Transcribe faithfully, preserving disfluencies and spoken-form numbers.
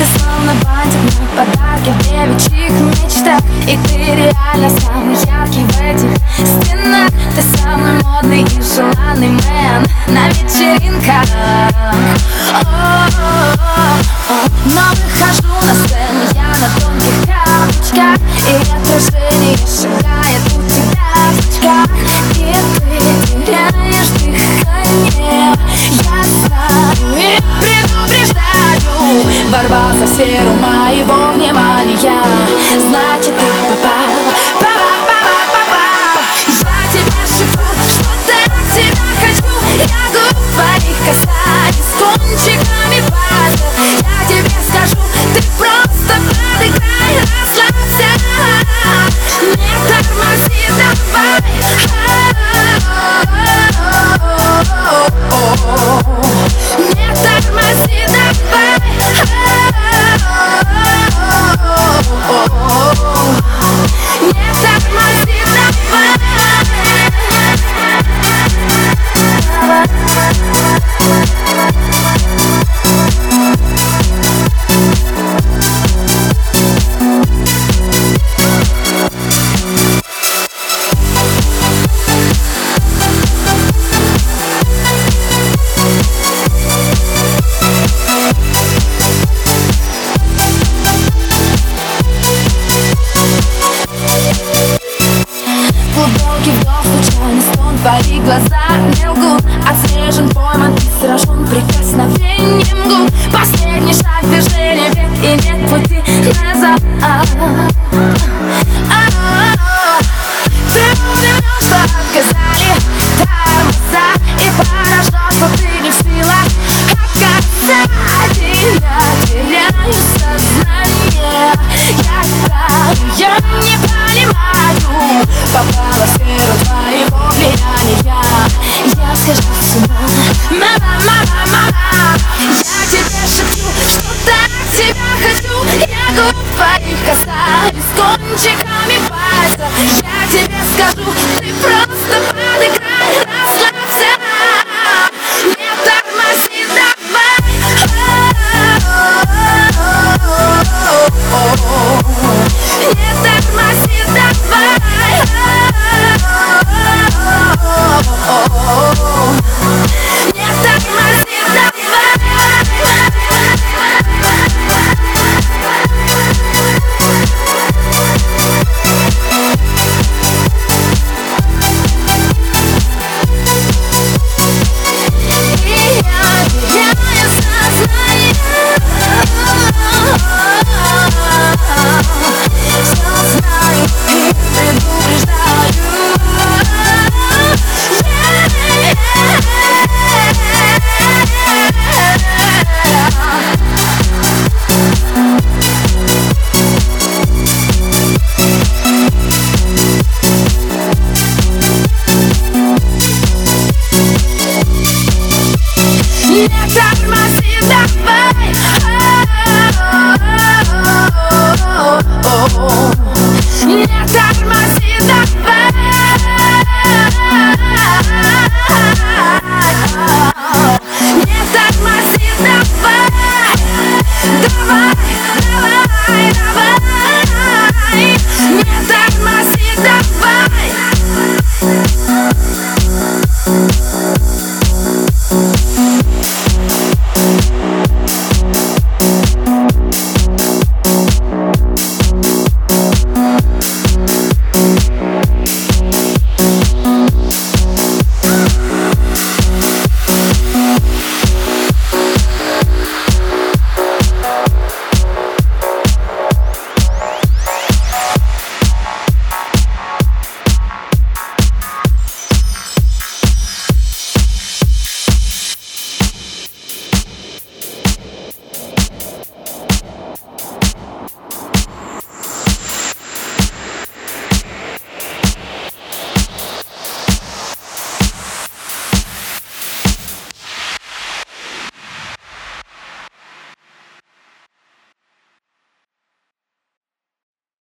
Ты словно бантик на подарки в девичьих мечтах. И ты реально самый яркий в этих стенах. Ты самый модный и желанный мэн на вечеринках. Но выхожу на сцену я на тонких каблучках, и отражение шагает у тебя в очках. И ты теряешь дыхание, я знаю и предупреждаю. Ворвался в сферу моего внимания, значит ты попал, попал, попал, попал. Я тебе шепчу, что так тебя хочу. Я губ твоих касаюсь кончиками пальцев. Я тебе скажу, ты просто подыграй, расслабься. Не тормози, давай. Не тормози, давай. Не тормози, давай. Глубокий вдох, случайный стон, твои глаза не лгут. Отслежен, пойман и сражен прикосновением губ. Последний шаг, движение век, и нет пути назад. Ты удивлен, что отказали тормоза, и поражен, что ты не в силах отказать. И я теряю сознание, я знаю, я не понимаю. Попала в сферу твоего влияния, я схожу с ума. Мама, мама, мама, я тебе шепчу, что так тебя хочу. Я губ твоих касаюсь кончиками пальцев. Я тебе скажу, ты прав.